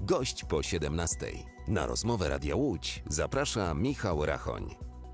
Gość po 17. Na rozmowę Radia Łódź zaprasza Michał Rachoń.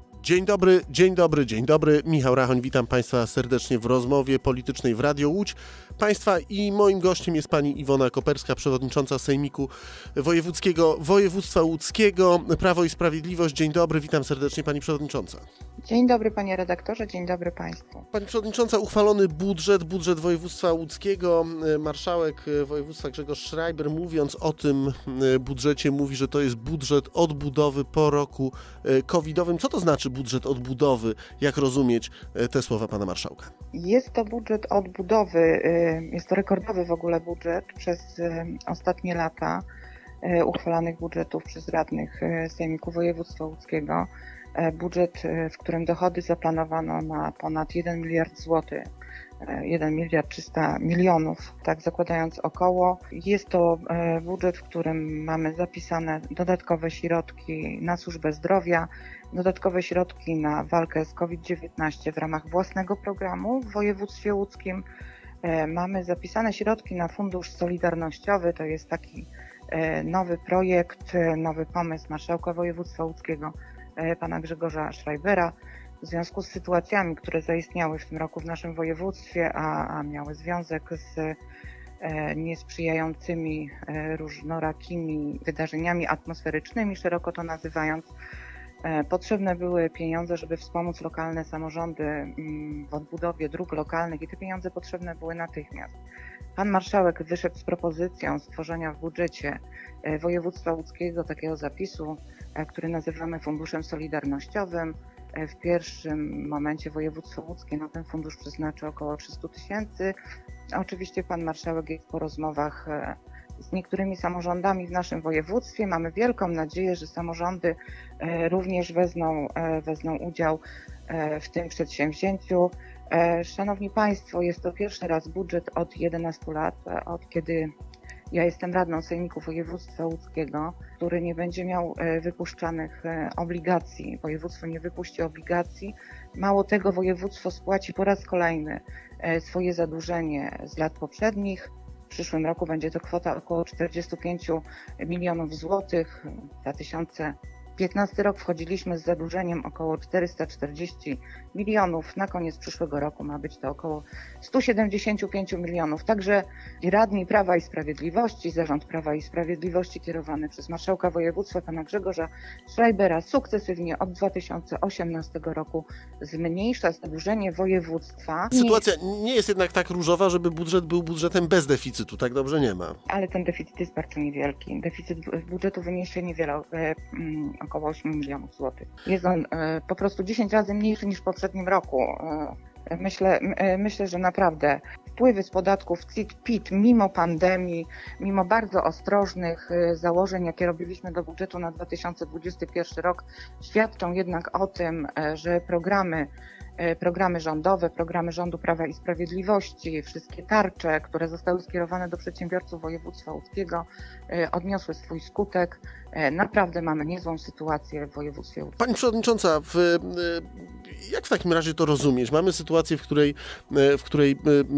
Dzień dobry. Michał Rachoń, witam Państwa serdecznie w rozmowie politycznej w Radio Łódź. Państwa i moim gościem jest pani Iwona Koperska, przewodnicząca Sejmiku Wojewódzkiego Województwa Łódzkiego, Prawo i Sprawiedliwość. Dzień dobry, witam serdecznie pani przewodnicząca. Dzień dobry panie redaktorze, dzień dobry państwu. Pani przewodnicząca, uchwalony budżet województwa łódzkiego. Marszałek województwa Grzegorz Schreiber, mówiąc o tym budżecie, mówi, że to jest budżet odbudowy po roku covidowym. Co to znaczy budżet odbudowy? Jak rozumieć te słowa pana marszałka? Jest to budżet odbudowy, jest to rekordowy w ogóle budżet przez ostatnie lata uchwalanych budżetów przez radnych Sejmiku Województwa Łódzkiego. Budżet, w którym dochody zaplanowano na ponad 1 miliard złotych, 1 miliard 300 milionów, tak zakładając około. Jest to budżet, w którym mamy zapisane dodatkowe środki na służbę zdrowia, dodatkowe środki na walkę z COVID-19 w ramach własnego programu w województwie łódzkim. Mamy zapisane środki na Fundusz Solidarnościowy, to jest taki nowy projekt, nowy pomysł marszałka województwa łódzkiego, pana Grzegorza Schreibera, w związku z sytuacjami, które zaistniały w tym roku w naszym województwie, a miały związek z niesprzyjającymi różnorakimi wydarzeniami atmosferycznymi, szeroko to nazywając. Potrzebne były pieniądze, żeby wspomóc lokalne samorządy w odbudowie dróg lokalnych i te pieniądze potrzebne były natychmiast. Pan marszałek wyszedł z propozycją stworzenia w budżecie województwa łódzkiego takiego zapisu, który nazywamy Funduszem Solidarnościowym. W pierwszym momencie województwo łódzkie na ten fundusz przeznaczy około 300 000. Oczywiście pan marszałek jest po rozmowach z niektórymi samorządami w naszym województwie. Mamy wielką nadzieję, że samorządy również wezmą udział w tym przedsięwzięciu. Szanowni Państwo, jest to pierwszy raz budżet od 11 lat, od kiedy ja jestem radną Sejmiku Województwa Łódzkiego, który nie będzie miał wypuszczanych obligacji. Województwo nie wypuści obligacji. Mało tego, województwo spłaci po raz kolejny swoje zadłużenie z lat poprzednich. W przyszłym roku będzie to kwota około 45 milionów złotych. W 2015 rok wchodziliśmy z zadłużeniem około 440 milionów. Na koniec przyszłego roku ma być to około 175 milionów. Także radni Prawa i Sprawiedliwości, Zarząd Prawa i Sprawiedliwości kierowany przez marszałka województwa pana Grzegorza Schreibera sukcesywnie od 2018 roku zmniejsza zadłużenie województwa. Sytuacja nie jest jednak tak różowa, żeby budżet był budżetem bez deficytu. Tak dobrze nie ma. Ale ten deficyt jest bardzo niewielki. Deficyt budżetu wyniesie niewiele, około 8 milionów złotych. Jest on po prostu 10 razy mniejszy niż w poprzednim roku. Myślę, że naprawdę wpływy z podatków CIT, PIT, mimo pandemii, mimo bardzo ostrożnych założeń, jakie robiliśmy do budżetu na 2021 rok, świadczą jednak o tym, że programy rządowe, programy rządu Prawa i Sprawiedliwości, wszystkie tarcze, które zostały skierowane do przedsiębiorców województwa łódzkiego, odniosły swój skutek. Naprawdę mamy niezłą sytuację w województwie łódzkim. Pani przewodnicząca, jak w takim razie to rozumieć? Mamy sytuację, w której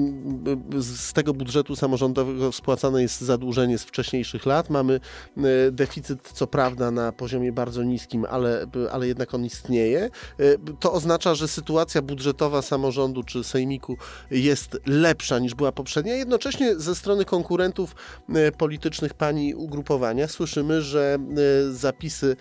z tego budżetu samorządowego spłacane jest zadłużenie z wcześniejszych lat. Mamy deficyt, co prawda, na poziomie bardzo niskim, ale jednak on istnieje. To oznacza, że sytuacja budżetowa samorządu czy sejmiku jest lepsza niż była poprzednia. Jednocześnie ze strony konkurentów politycznych pani ugrupowania słyszymy, że zapisy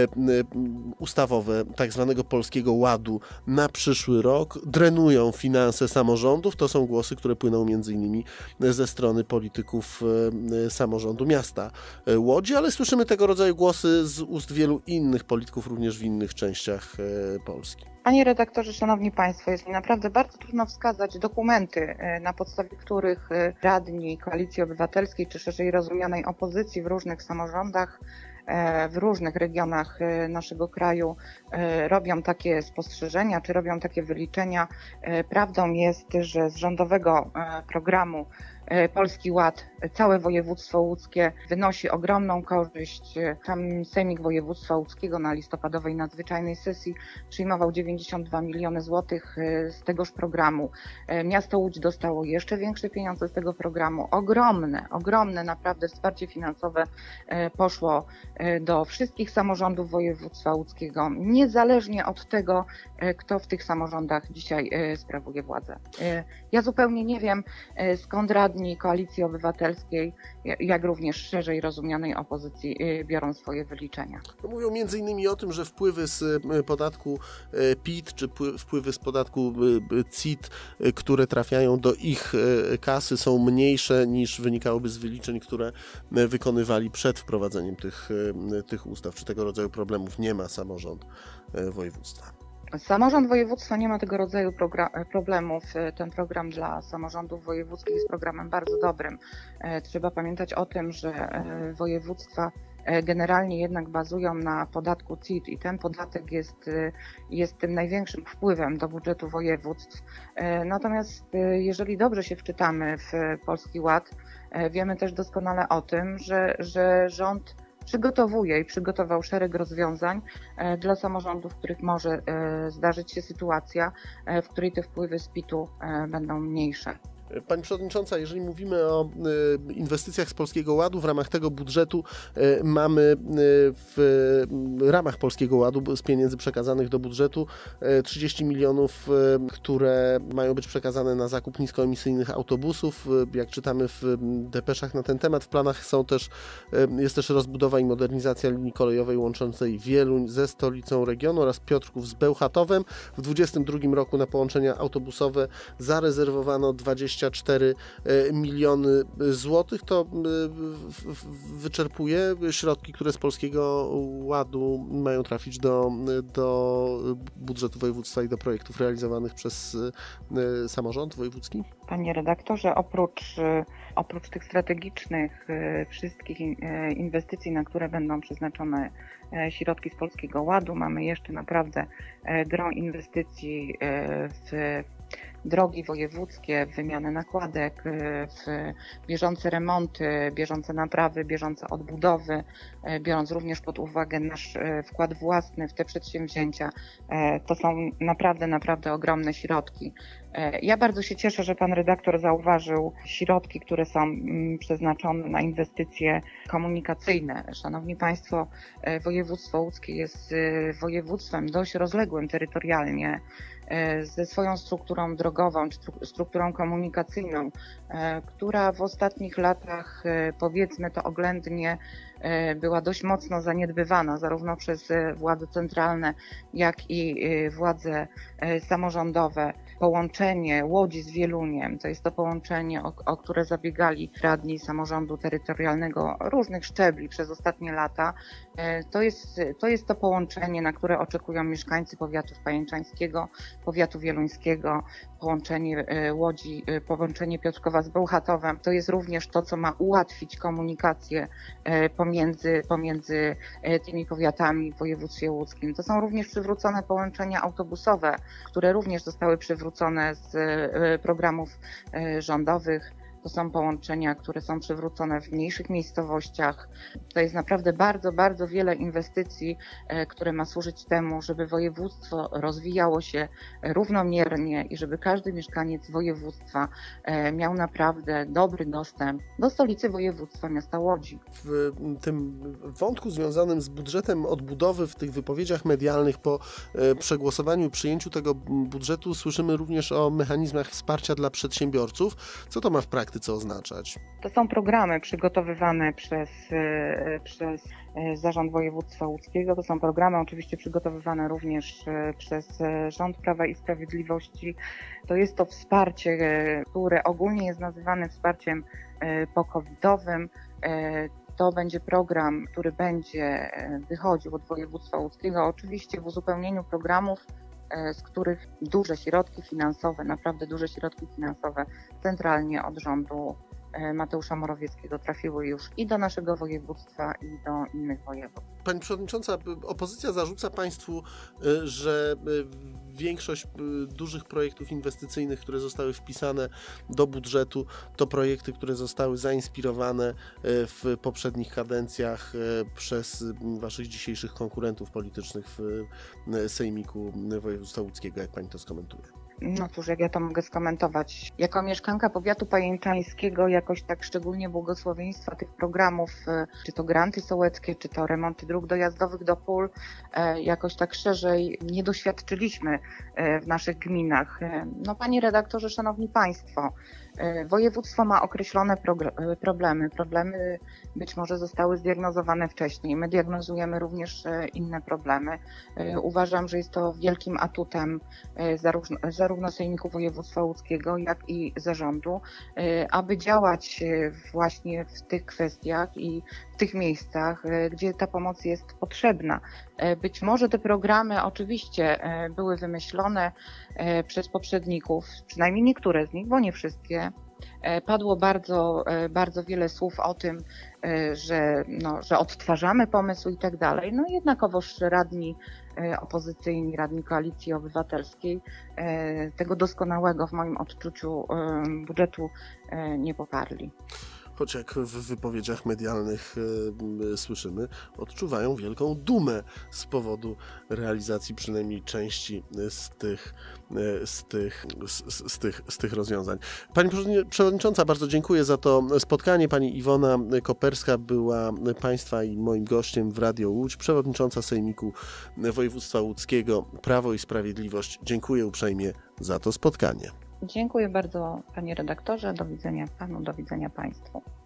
ustawowe tak zwanego Polskiego Ładu na przyszły rok drenują finanse samorządów. To są głosy, które płyną m.in. ze strony polityków samorządu miasta Łodzi, ale słyszymy tego rodzaju głosy z ust wielu innych polityków, również w innych częściach Polski. Panie redaktorze, szanowni państwo, jest mi naprawdę bardzo trudno wskazać dokumenty, na podstawie których radni Koalicji Obywatelskiej, czy szerzej rozumianej opozycji w różnych samorządach, w różnych regionach naszego kraju robią takie spostrzeżenia, czy robią takie wyliczenia. Prawdą jest, że z rządowego programu Polski Ład, całe województwo łódzkie wynosi ogromną korzyść. Tam Sejmik Województwa Łódzkiego na listopadowej nadzwyczajnej sesji przyjmował 92 miliony złotych z tegoż programu. Miasto Łódź dostało jeszcze większe pieniądze z tego programu. Ogromne naprawdę wsparcie finansowe poszło do wszystkich samorządów województwa łódzkiego, niezależnie od tego, kto w tych samorządach dzisiaj sprawuje władzę. Ja zupełnie nie wiem, skąd radni Koalicji Obywatelskiej, jak również szerzej rozumianej opozycji biorą swoje wyliczenia. Mówią między innymi o tym, że wpływy z podatku PIT czy wpływy z podatku CIT, które trafiają do ich kasy, są mniejsze niż wynikałoby z wyliczeń, które wykonywali przed wprowadzeniem tych ustaw. Czy tego rodzaju problemów nie ma samorząd województwa? Samorząd województwa nie ma tego rodzaju problemów. Ten program dla samorządów wojewódzkich jest programem bardzo dobrym. Trzeba pamiętać o tym, że województwa generalnie jednak bazują na podatku CIT i ten podatek jest tym największym wpływem do budżetu województw. Natomiast jeżeli dobrze się wczytamy w Polski Ład, wiemy też doskonale o tym, że rząd przygotowuje i przygotował szereg rozwiązań dla samorządów, w których może zdarzyć się sytuacja, w której te wpływy z PIT-u będą mniejsze. Pani Przewodnicząca, jeżeli mówimy o inwestycjach z Polskiego Ładu, w ramach tego budżetu mamy w ramach Polskiego Ładu z pieniędzy przekazanych do budżetu 30 milionów, które mają być przekazane na zakup niskoemisyjnych autobusów. Jak czytamy w depeszach na ten temat, w planach jest też rozbudowa i modernizacja linii kolejowej łączącej Wieluń ze stolicą regionu oraz Piotrków z Bełchatowem. W 2022 roku na połączenia autobusowe zarezerwowano 24 miliony złotych. To wyczerpuje środki, które z Polskiego Ładu mają trafić do budżetu województwa i do projektów realizowanych przez samorząd wojewódzki? Panie redaktorze, oprócz tych strategicznych wszystkich inwestycji, na które będą przeznaczone środki z Polskiego Ładu, mamy jeszcze naprawdę gro inwestycji w drogi wojewódzkie, w wymianę nakładek, w bieżące remonty, bieżące naprawy, bieżące odbudowy, biorąc również pod uwagę nasz wkład własny w te przedsięwzięcia. To są naprawdę ogromne środki. Ja bardzo się cieszę, że pan redaktor zauważył środki, które są przeznaczone na inwestycje komunikacyjne. Szanowni Państwo, województwo łódzkie jest województwem dość rozległym terytorialnie, ze swoją strukturą drogową, czy strukturą komunikacyjną, która w ostatnich latach, powiedzmy to oględnie, była dość mocno zaniedbywana zarówno przez władze centralne, jak i władze samorządowe. Połączenie Łodzi z Wieluniem, to jest to połączenie, o które zabiegali radni samorządu terytorialnego różnych szczebli przez ostatnie lata. To jest to połączenie, na które oczekują mieszkańcy powiatu pajęczańskiego, powiatu wieluńskiego, połączenie Łodzi, połączenie Piotrkowa z Bełchatowem. To jest również to, co ma ułatwić komunikację pomiędzy tymi powiatami w województwie łódzkim. To są również przywrócone połączenia autobusowe, które również zostały przywrócone z programów rządowych. To są połączenia, które są przywrócone w mniejszych miejscowościach. To jest naprawdę bardzo wiele inwestycji, które ma służyć temu, żeby województwo rozwijało się równomiernie i żeby każdy mieszkaniec województwa miał naprawdę dobry dostęp do stolicy województwa, miasta Łodzi. W tym wątku związanym z budżetem odbudowy, w tych wypowiedziach medialnych po przegłosowaniu i przyjęciu tego budżetu słyszymy również o mechanizmach wsparcia dla przedsiębiorców. Co to ma w praktyce oznaczać? To są programy przygotowywane przez Zarząd Województwa Łódzkiego. To są programy oczywiście przygotowywane również przez rząd Prawa i Sprawiedliwości. To jest to wsparcie, które ogólnie jest nazywane wsparciem po-covidowym. To będzie program, który będzie wychodził od województwa łódzkiego, oczywiście w uzupełnieniu programów, z których duże środki finansowe, naprawdę duże środki finansowe centralnie od rządu Mateusza Morawieckiego trafiły już i do naszego województwa, i do innych województw. Pani Przewodnicząca, opozycja zarzuca Państwu, że większość dużych projektów inwestycyjnych, które zostały wpisane do budżetu, to projekty, które zostały zainspirowane w poprzednich kadencjach przez Waszych dzisiejszych konkurentów politycznych w Sejmiku Województwa Łódzkiego. Jak Pani to skomentuje? No cóż, jak ja to mogę skomentować? Jako mieszkanka powiatu pajęczańskiego jakoś tak szczególnie błogosławieństwa tych programów, czy to granty sołeckie, czy to remonty dróg dojazdowych do pól, jakoś tak szerzej nie doświadczyliśmy w naszych gminach. No panie redaktorze, szanowni państwo, województwo ma określone problemy. Problemy być może zostały zdiagnozowane wcześniej. My diagnozujemy również inne problemy. Uważam, że jest to wielkim atutem zarówno Sejmiku Województwa Łódzkiego, jak i zarządu, aby działać właśnie w tych kwestiach i w tych miejscach, gdzie ta pomoc jest potrzebna. Być może te programy oczywiście były wymyślone przez poprzedników, przynajmniej niektóre z nich, bo nie wszystkie. Padło bardzo wiele słów o tym, że odtwarzamy pomysł i tak dalej. No jednakowoż radni opozycyjni, radni Koalicji Obywatelskiej tego doskonałego w moim odczuciu budżetu nie poparli. Choć jak w wypowiedziach medialnych słyszymy, odczuwają wielką dumę z powodu realizacji przynajmniej części z tych rozwiązań. Pani Przewodnicząca, bardzo dziękuję za to spotkanie. Pani Iwona Koperska była Państwa i moim gościem w Radio Łódź, przewodnicząca Sejmiku Województwa Łódzkiego Prawo i Sprawiedliwość. Dziękuję uprzejmie za to spotkanie. Dziękuję bardzo panie redaktorze, do widzenia panu, do widzenia państwu.